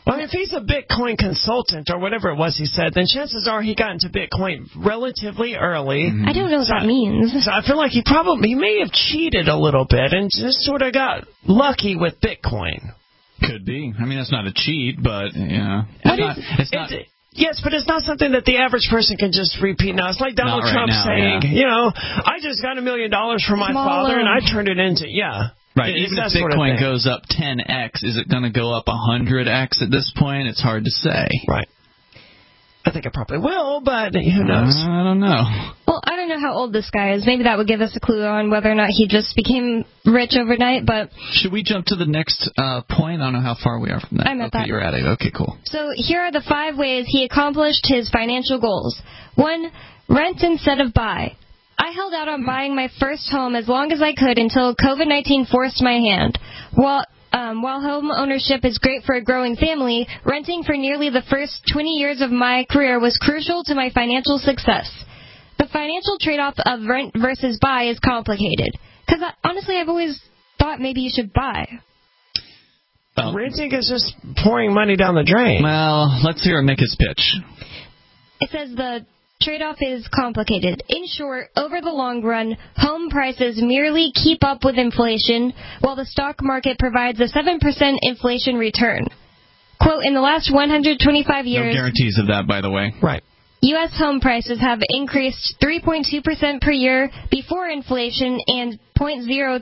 Well, if he's a Bitcoin consultant or whatever it was he said, then chances are he got into Bitcoin relatively early. I don't know what that means. So I feel like he may have cheated a little bit and just sort of got lucky with Bitcoin. Could be. I mean, that's not a cheat, but Yes, but it's not something that the average person can just repeat now. It's like Donald Trump saying, I just got $1 million from my father and I turned it into, Right, even if Bitcoin goes up 10x, is it going to go up 100x at this point? It's hard to say. Right. I think it probably will, but who knows? I don't know. Well, I don't know how old this guy is. Maybe that would give us a clue on whether or not he just became rich overnight, but... Should we jump to the next point? I don't know how far we are from that. I'm at that. You're at it. Okay, cool. So here are the 5 ways he accomplished his financial goals. 1, rent instead of buy. I held out on buying my first home as long as I could until COVID-19 forced my hand. While home ownership is great for a growing family, renting for nearly the first 20 years of my career was crucial to my financial success. The financial trade-off of rent versus buy is complicated. Because honestly, I've always thought maybe you should buy. Renting is just pouring money down the drain. Well, let's hear him make his pitch. It says the trade-off is complicated. In short, over the long run, home prices merely keep up with inflation, while the stock market provides a 7% inflation return. Quote, in the last 125 years... No guarantees of that, by the way. Right. U.S. home prices have increased 3.2% per year before inflation and 0.3%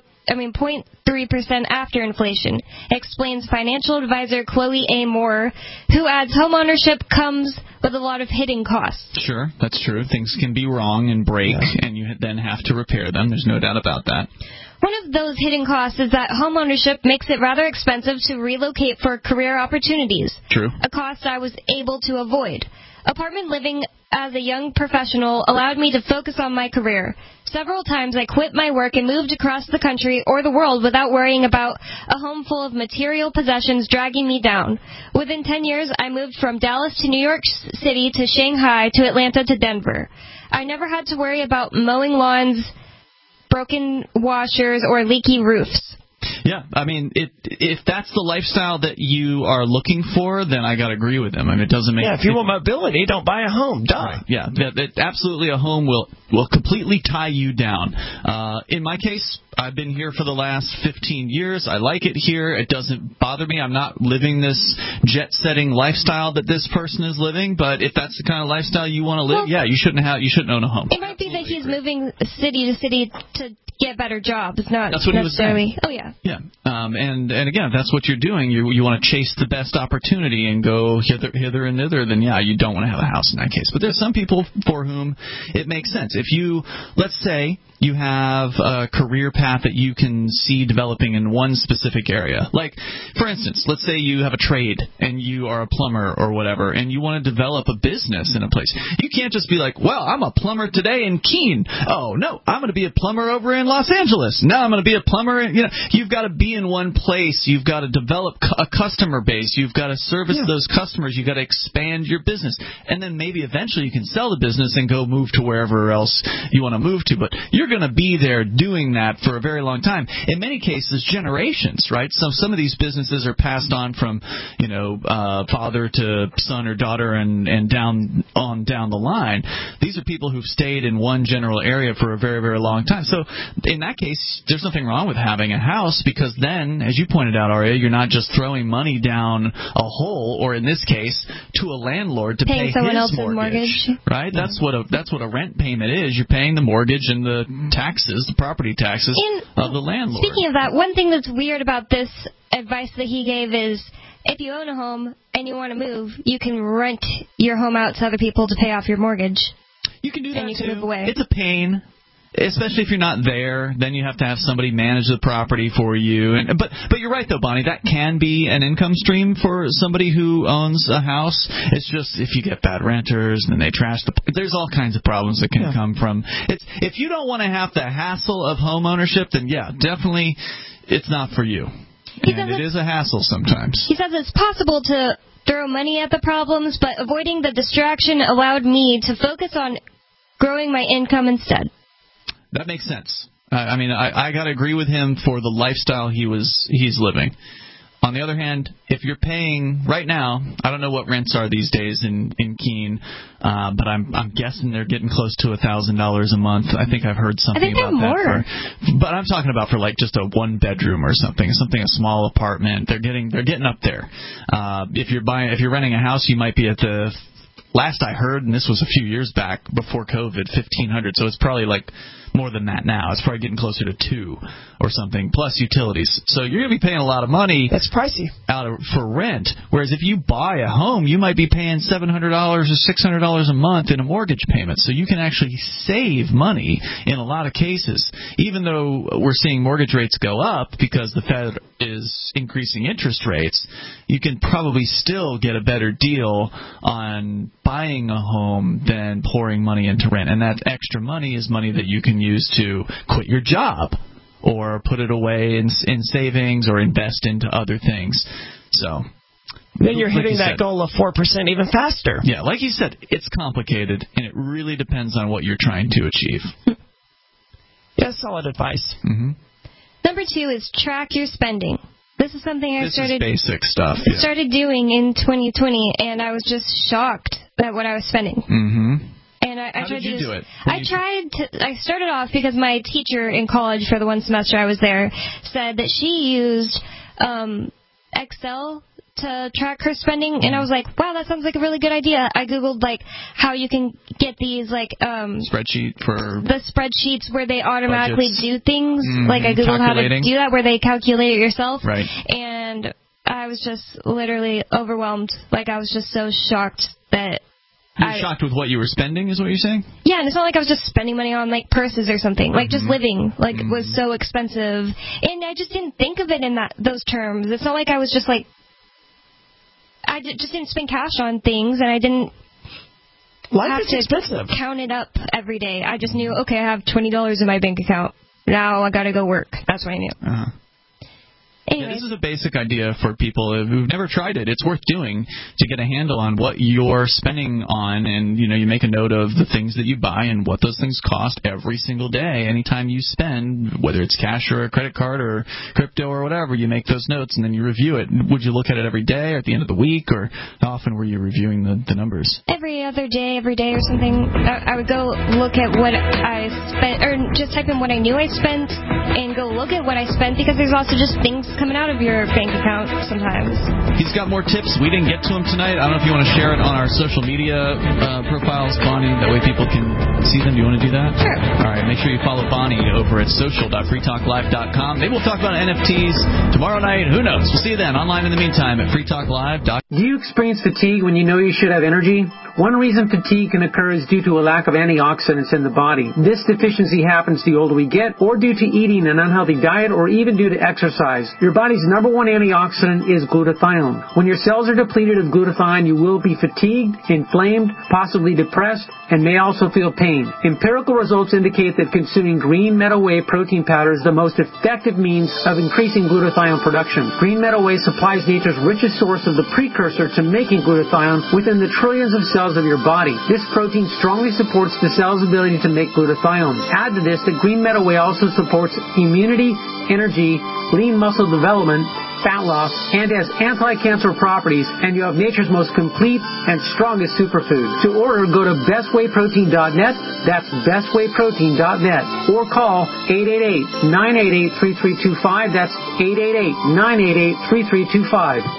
after inflation, explains financial advisor Chloe A. Moore, who adds homeownership comes with a lot of hidden costs. Sure, that's true. Things can be wrong and break, and you then have to repair them. There's no doubt about that. One of those hidden costs is that homeownership makes it rather expensive to relocate for career opportunities. True. A cost I was able to avoid. Apartment living as a young professional allowed me to focus on my career. Several times I quit my work and moved across the country or the world without worrying about a home full of material possessions dragging me down. Within 10 years, I moved from Dallas to New York City to Shanghai to Atlanta to Denver. I never had to worry about mowing lawns, broken washers, or leaky roofs. Yeah, I mean, if that's the lifestyle that you are looking for, then I got to agree with them. I mean, it doesn't make... Yeah, if you want mobility, don't buy a home. Duh. Right. Yeah, absolutely a home will completely tie you down. In my case, I've been here for the last 15 years. I like it here. It doesn't bother me. I'm not living this jet-setting lifestyle that this person is living, but if that's the kind of lifestyle you want to live, you shouldn't own a home. It might be that he's moving city to city to get better jobs, not that's what necessarily... He was saying. Oh, yeah. Yeah. And again, if that's what you're doing, you want to chase the best opportunity and go hither and thither, then you don't want to have a house in that case. But there's some people for whom it makes sense. If you, let's say, you have a career path that you can see developing in one specific area. Like, for instance, let's say you have a trade and you are a plumber or whatever, and you want to develop a business in a place. You can't just be like, well, I'm a plumber today in Keene. Oh, no, I'm going to be a plumber over in Los Angeles. Now I'm going to be a plumber. You've got to be in one place. You've got to develop a customer base. You've got to service those customers. You've got to expand your business. And then maybe eventually you can sell the business and go move to wherever else you want to move to. But you're going to be there doing that for a very long time. In many cases, generations, right? So some of these businesses are passed on from, father to son or daughter and down the line. These are people who've stayed in one general area for a very, very long time. So in that case, there's nothing wrong with having a house, because then, as you pointed out, Aria, you're not just throwing money down a hole, or in this case, to a landlord to pay someone his else's mortgage. Right? Yeah. That's what a rent payment is. You're paying the mortgage and the taxes, the property taxes of the landlord. Speaking of that, one thing that's weird about this advice that he gave is, if you own a home and you want to move, you can rent your home out to other people to pay off your mortgage. You can do that, and you too. can move away. It's a pain. Especially if you're not there, then you have to have somebody manage the property for you. But you're right, though, Bonnie. That can be an income stream for somebody who owns a house. It's just if you get bad renters and then they trash there's all kinds of problems that can come from. If you don't want to have the hassle of home ownership, then definitely it's not for you. And it is a hassle sometimes. He says it's possible to throw money at the problems, but avoiding the distraction allowed me to focus on growing my income instead. That makes sense. I mean, I got to agree with him for the lifestyle he's living. On the other hand, if you're paying right now, I don't know what rents are these days in Keene, but I'm guessing they're getting close to $1,000 a month. I think I've heard something about that. But I'm talking about for like just a 1-bedroom or something, a small apartment. They're getting up there. If you're renting a house, you might be at the, last I heard, and this was a few years back before COVID, $1,500. So it's probably like more than that now. It's probably getting closer to $2,000 or something, plus utilities. So you're going to be paying a lot of money. That's pricey. For rent. Whereas if you buy a home, you might be paying $700 or $600 a month in a mortgage payment. So you can actually save money in a lot of cases. Even though we're seeing mortgage rates go up because the Fed is increasing interest rates, you can probably still get a better deal on buying a home than pouring money into rent. And that extra money is money that you can use to quit your job or put it away in savings or invest into other things. So then you're hitting that goal of 4% even faster. Yeah, like you said, it's complicated, and it really depends on what you're trying to achieve. Yeah, solid advice. Mm-hmm. Number 2 is track your spending. This is something I started basic stuff. Yeah. Started doing in 2020, and I was just shocked at what I was spending. Mm-hmm. And I How tried did you to do it? I started off because my teacher in college for the one semester I was there said that she used Excel to track her spending, and I was like, wow, that sounds like a really good idea. I Googled like how you can get these spreadsheet for the spreadsheets where they automatically budgets. do things. Like I Googled how to do that where they calculate it yourself. Right. And I was just literally overwhelmed. Like I was just so shocked that you were shocked with what you were spending, is what you're saying? Yeah, and it's not like I was just spending money on like purses or something. Like just living, like it was so expensive, and I just didn't think of it in those terms. It's not like I was just like just didn't spend cash on things, and I didn't have to count it up every day. I just knew, okay, I have $20 in my bank account. Now I got to go work. That's what I knew. Uh-huh. Yeah, this is a basic idea for people who've never tried it. It's worth doing to get a handle on what you're spending on, and you make a note of the things that you buy and what those things cost every single day. Anytime you spend, whether it's cash or a credit card or crypto or whatever, you make those notes and then you review it. Would you look at it every day or at the end of the week, or how often were you reviewing the numbers? Every other day, every day or something. I would go look at what I spent, or just type in what I knew I spent and go look at what I spent, because there's also just things coming out of your bank account sometimes. He's got more tips. We didn't get to him tonight. I don't know if you want to share it on our social media profiles, Bonnie. That way people can see them. Do you want to do that? Sure. All right. Make sure you follow Bonnie over at social.freetalklive.com. Maybe we'll talk about NFTs tomorrow night. Who knows? We'll see you then. Online in the meantime at freetalklive.com. Do you experience fatigue when you know you should have energy? One reason fatigue can occur is due to a lack of antioxidants in the body. This deficiency happens the older we get, or due to eating an unhealthy diet, or even due to exercise. Your body's number one antioxidant is glutathione. When your cells are depleted of glutathione, you will be fatigued, inflamed, possibly depressed, and may also feel pain. Empirical results indicate that consuming green meadow whey protein powder is the most effective means of increasing glutathione production. Green meadow whey supplies nature's richest source of the precursor to making glutathione within the trillions of cells of your body. This protein strongly supports the cell's ability to make glutathione. Add to this that green meadow whey also supports immunity, energy, lean muscle development, fat loss, and has anti-cancer properties, and you have nature's most complete and strongest superfood. To order, go to bestwayprotein.net. That's bestwayprotein.net. Or call 888-988-3325. That's 888-988-3325.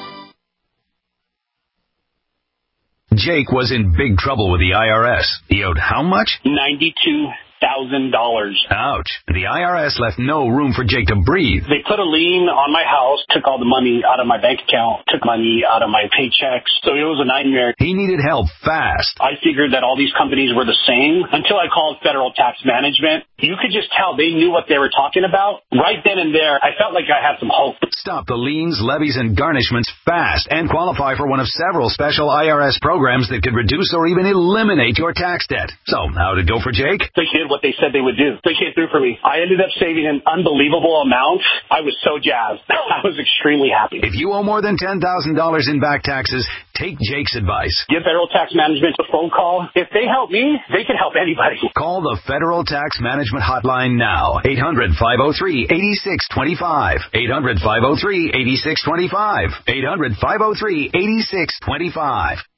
Jake was in big trouble with the IRS. He owed how much? $92,000. Ouch. The IRS left no room for Jake to breathe. They put a lien on my house, took all the money out of my bank account, took money out of my paychecks. So it was a nightmare. He needed help fast. I figured that all these companies were the same until I called Federal Tax Management. You could just tell they knew what they were talking about. Right then and there, I felt like I had some hope. Stop the liens, levies, and garnishments fast and qualify for one of several special IRS programs that could reduce or even eliminate your tax debt. So, how'd it go for Jake? The kid did what they said they would do. They came through for me. I ended up saving an unbelievable amount. I was so jazzed. I was extremely happy. If you owe more than $10,000 in back taxes, take Jake's advice. Give Federal Tax Management a phone call. If they help me, they can help anybody. Call the Federal Tax Management Hotline now. 800-503-8625. 800-503-8625. 800-503-8625.